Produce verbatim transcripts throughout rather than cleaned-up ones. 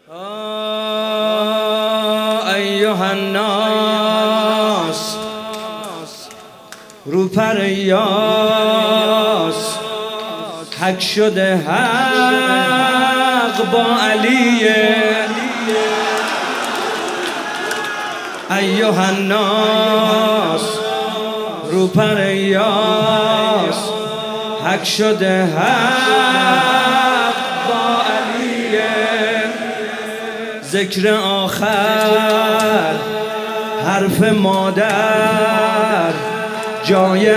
ایها الناس رو پر یاس حق شده حق با علیه. ایها الناس رو پر یاس حق شده حق با علیه. ذکر آخر حرف مادر جای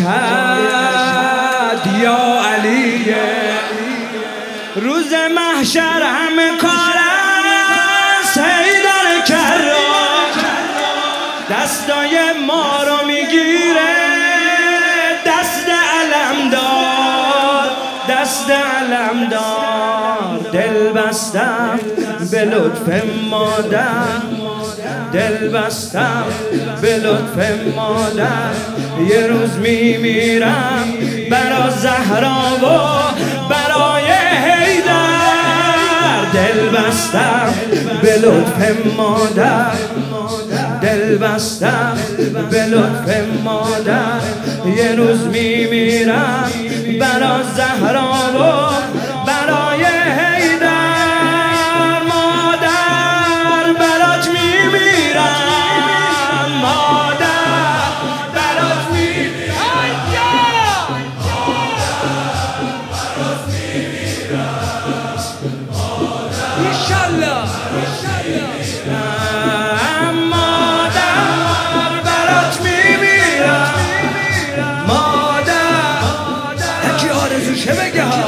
اشهد یا علیه. روز محشر همه کار است حیدر کرام، دستای ما رو میگیره دست علمدار، دست علمدار. دل بستم به لطف مادر، دل بستم به لطف مادر. یه روز میمیرم برای زهرا و برای حیدر. دل بستم به لطف مادر، دل بستم به لطف مادر. یه روز میمیرم برای زهرا و برای حیدر. مادر برات میمیرم، مادر برات میمیرم، برات میمیرم انشالله. مادر برات میمیرم، مادر هرکی آرزوشه بگه ها.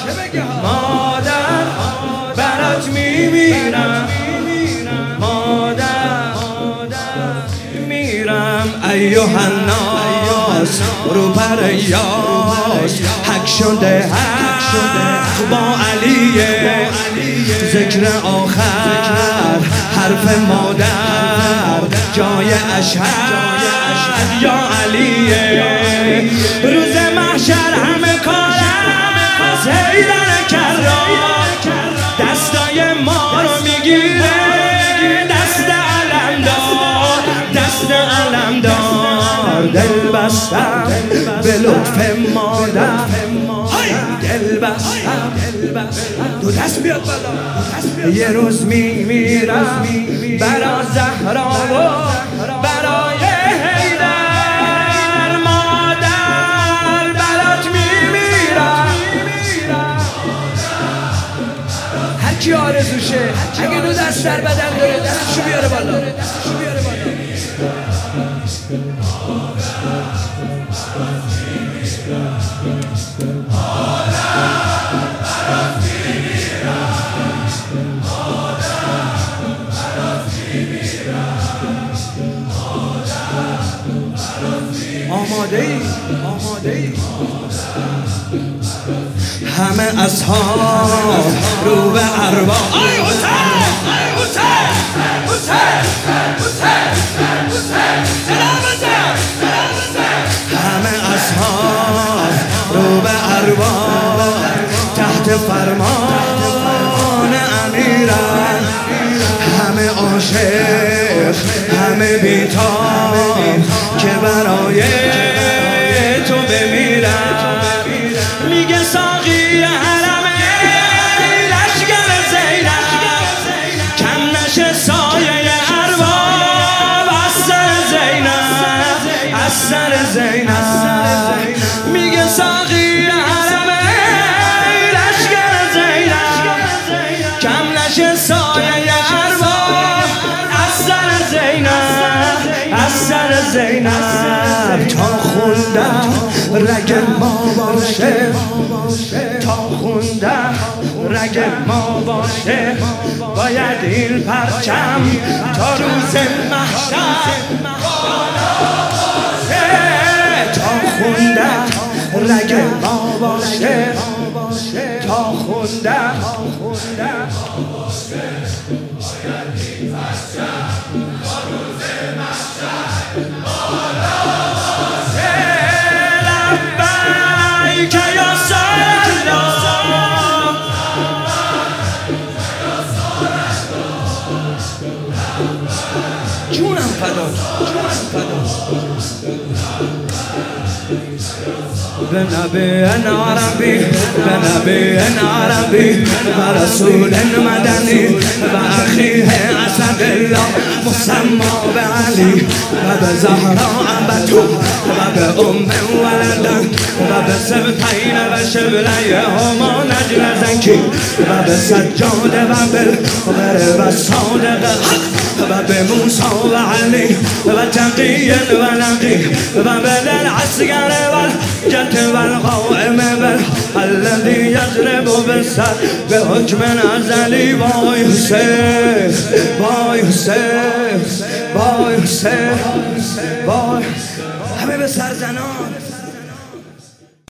مادر برات میمیرم، مادر میرم. ایها الناس رو پر یاس حق شده حق با علیه. ذکر آخر حرف مادر جای اشهد یا علیه. روز محشر همه کار از حیدر کرام، دستای ما رو میگیره دست علمدار، دست علمدار. دل بستم به لطف مادر، دل بستم دو دست بیاد بالا. یه روز میمیرم برای زهرا و برای حیدر. مادر برات میمیرم، هرکی آرزوشه. اگه دو دست در بدن داره دستشو بیاره بالا، دستشو بیاره بالا. آماده ای؟ آماده ای؟ همه اصحاب رو به ارواح. آی حسین! آی حسین! حسین! حسین! حسین! سلامتم! سلامتم! همه اصحاب رو به ارواح تحت فرمان امیرن. همه عاشق همه بیتاب که برای تو بمیرن. میگه ساقی حرمه لشگر زینب کم نشه سایه ارباب از سر زینب، از سر زینب. میگه ساقی حرمه لشگر زینب کم نشه سایه ارباب از سر زینب، از سر زینب. تا خوندم رگ ما باشه، تا خوندم رگ ما باشه. باید این پرچم تا روز محشر بالا باشه. تا خوندم رگ ما باشه، تا خوندم باید این پرچم تا روز محشر بالا باشه. لبیک یا سلام فدا به نبی عربی به نبی عربی و رسول مدنی و اخیه اسد الله مسمى به علی و به زهرا بتول و به ام ولدن و به سبطین و شبله هما نجل زنکی و به سجاد و بالقمر و صادق و به موسی و علی و تقی و نقی و به العسکر والجد والقائم الذي يضرب بالسر به حکم ازلی. وای حسین وای حسین وای حسین وای همه به سرزنان